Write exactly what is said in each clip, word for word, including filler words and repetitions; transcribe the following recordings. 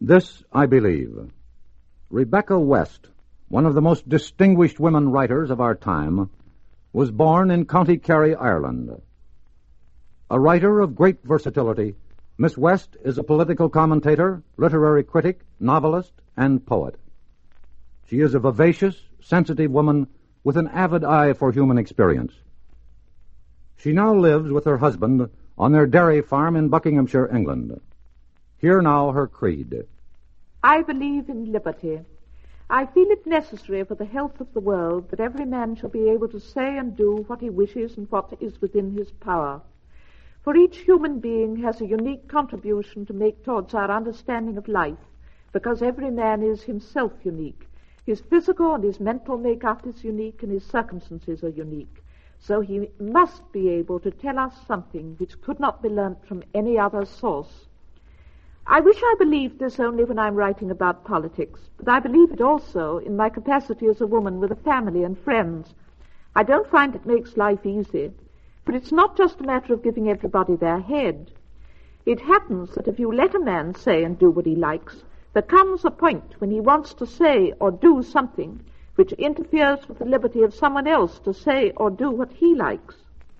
This I believe. Rebecca West, one of the most distinguished women writers of our time, was born in County Kerry, Ireland. A writer of great versatility, Miss West is a political commentator, literary critic, novelist, and poet. She is a vivacious, sensitive woman with an avid eye for human experience. She now lives with her husband on their dairy farm in Buckinghamshire, England. Hear now her creed. I believe in liberty. I feel it necessary for the health of the world that every man shall be able to say and do what he wishes and what is within his power. For each human being has a unique contribution to make towards our understanding of life, because every man is himself unique. His physical and his mental make-up is unique, and his circumstances are unique. So he must be able to tell us something which could not be learnt from any other source. I wish I believed this only when I'm writing about politics, but I believe it also in my capacity as a woman with a family and friends. I don't find it makes life easy, but it's not just a matter of giving everybody their head. It happens that if you let a man say and do what he likes, there comes a point when he wants to say or do something which interferes with the liberty of someone else to say or do what he likes.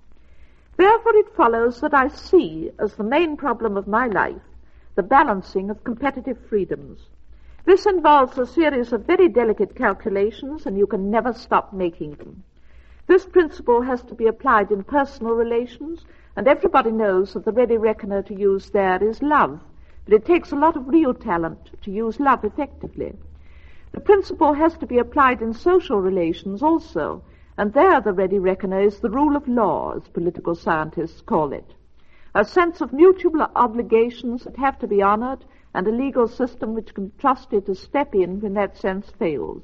Therefore it follows that I see as the main problem of my life the balancing of competitive freedoms. This involves a series of very delicate calculations, and you can never stop making them. This principle has to be applied in personal relations, and everybody knows that the ready reckoner to use there is love, but it takes a lot of real talent to use love effectively. The principle has to be applied in social relations also, and there the ready reckoner is the rule of law, as political scientists call it. A sense of mutual obligations that have to be honored, and a legal system which can be trusted to step in when that sense fails.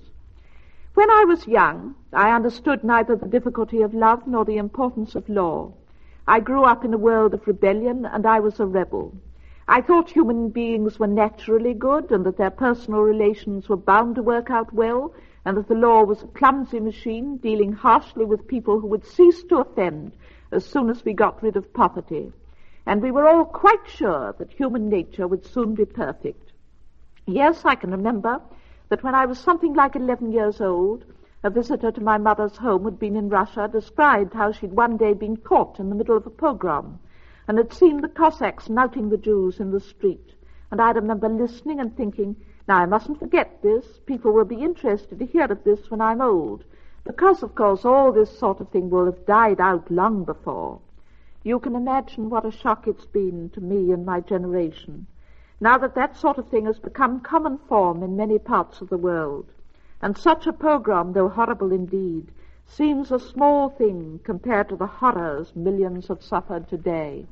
When I was young, I understood neither the difficulty of love nor the importance of law. I grew up in a world of rebellion, and I was a rebel. I thought human beings were naturally good, and that their personal relations were bound to work out well, and that the law was a clumsy machine dealing harshly with people who would cease to offend as soon as we got rid of poverty. And we were all quite sure that human nature would soon be perfect. Yes, I can remember that when I was something like eleven years old, a visitor to my mother's home who had been in Russia described how she'd one day been caught in the middle of a pogrom and had seen the Cossacks knouting the Jews in the street. And I remember listening and thinking, now I mustn't forget this. People will be interested to hear of this when I'm old, because, of course, all this sort of thing will have died out long before. You can imagine what a shock it's been to me and my generation, now that that sort of thing has become common form in many parts of the world. And such a pogrom, though horrible indeed, seems a small thing compared to the horrors millions have suffered today.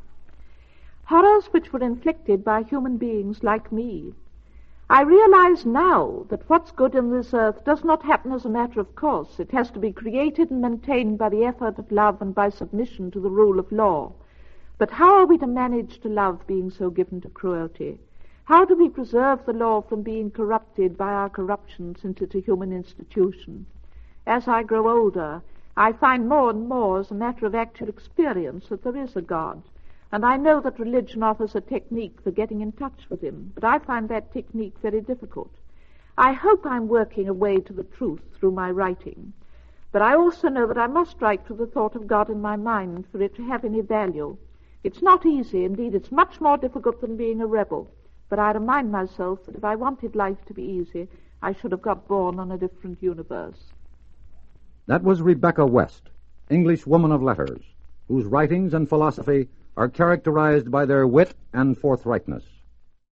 Horrors which were inflicted by human beings like me. I realize now that what's good in this earth does not happen as a matter of course. It has to be created and maintained by the effort of love and by submission to the rule of law. But how are we to manage to love being so given to cruelty? How do we preserve the law from being corrupted by our corruption since it's a human institution? As I grow older, I find more and more as a matter of actual experience that there is a God. And I know that religion offers a technique for getting in touch with him, but I find that technique very difficult. I hope I'm working a way to the truth through my writing, but I also know that I must write with the thought of God in my mind for it to have any value. It's not easy, indeed it's much more difficult than being a rebel, but I remind myself that if I wanted life to be easy, I should have got born on a different universe. That was Rebecca West, English woman of letters, whose writings and philosophy are characterized by their wit and forthrightness.